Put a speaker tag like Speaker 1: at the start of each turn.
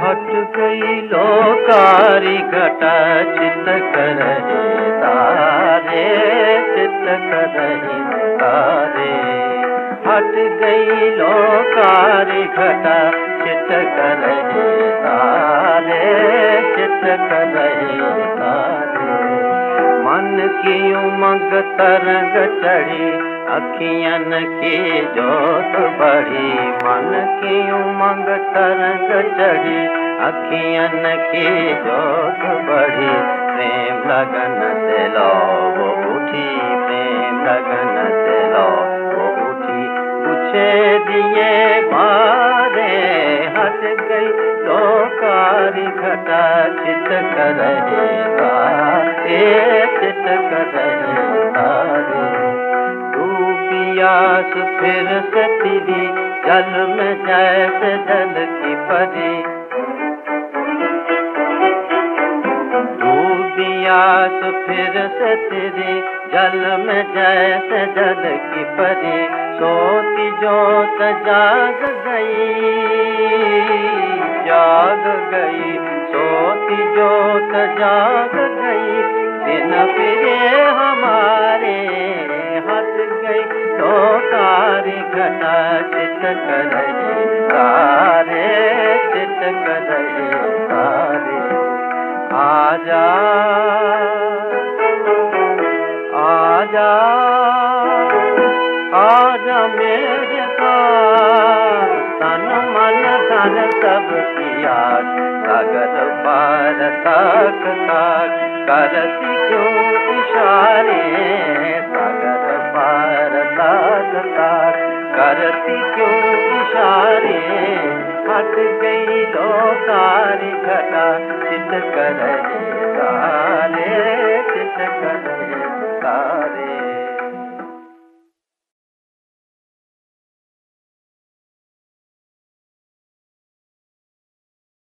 Speaker 1: हट गई लोकारी घटा चित कर रहे तारे, चित कर रहे तारे। हट गई लोकारी घटा चित कर रहे तारे, चित कर रहे तारे। मन की उमंग तरंग चढ़ी, अखियन की जोत बढ़ी। मन की उमंग तरंग चढ़ी, अखियन की जोत बढ़ी। प्रेम लगन से लो वो उठी, प्रेम लगन से लो वो उठी। पूछे दिए बारे, हट गई लोकारी घटा चित कर रहे तारे, चित कर रहे तारे। प्यास फिर से तेरी जल में जैसे जल की परी। प्यास फिर से तेरी जल में जैसे जल की परी। सोती जोत जाग गई, जाग गई। सोती जोत जाग गई, दिन फिरे हमारे। हट गई लोकारी घटा चित कर रहे तारे, चित कर रहे तारे। आजा आजा आजा मेरे पास, तन मन धन सब किया। सागर पार तक तक करती क्यों इशारे। सागर पार तक तक करती क्यों इशारे। हट गई लोकारी घटा चित कर रहे